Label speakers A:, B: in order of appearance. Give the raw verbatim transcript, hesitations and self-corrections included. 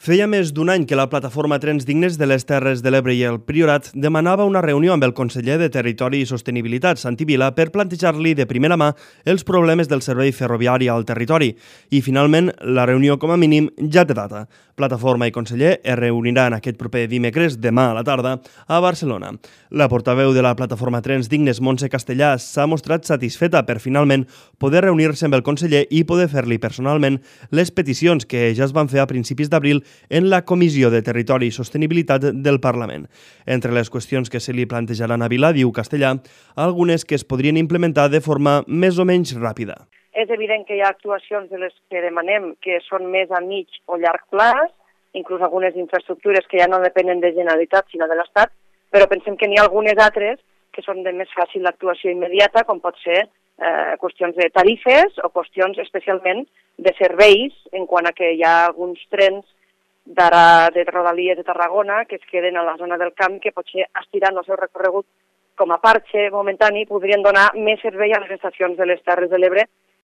A: Feia més d'un any que la plataforma Trens Dignes de les Terres de l'Ebre i el Priorat demanava una reunió amb el conseller de Territori i Sostenibilitat, Santi Vila, per plantejar-li de primera mà els problemes del servei ferroviari al territori. I, finalment, la reunió, com a mínim, ja té data. Plataforma i conseller es reuniran aquest proper dimecres, demà a la tarda, a Barcelona. La portaveu de la plataforma Trens Dignes, Montse Castellà, s'ha mostrat satisfeta per, finalment, poder reunir-se amb el conseller i poder fer-li personalment les peticions que ja es van fer a principis d'abril en la Comissió de Territori i Sostenibilitat del Parlament. Entre les qüestions que se li plantejaran a Vila, diu Castellà, algunes que es podrien implementar de forma més o menys ràpida.
B: És evident que hi ha actuacions de les que demanem que són més a mig o llarg plaç, inclús algunes infraestructures que ja no depenen de Generalitat sinó de l'Estat, però pensem que n'hi ha algunes altres que són de més fàcil actuació immediata, com pot ser eh, qüestions de tarifes o qüestions especialment de serveis, en quant a que hi ha alguns trens d'ara de Rodalies de Tarragona que es queden a la zona del camp que potser estirant el seu recorregut com a parxe momentani podrien donar més servei a les estacions de les Terres de l'Ebre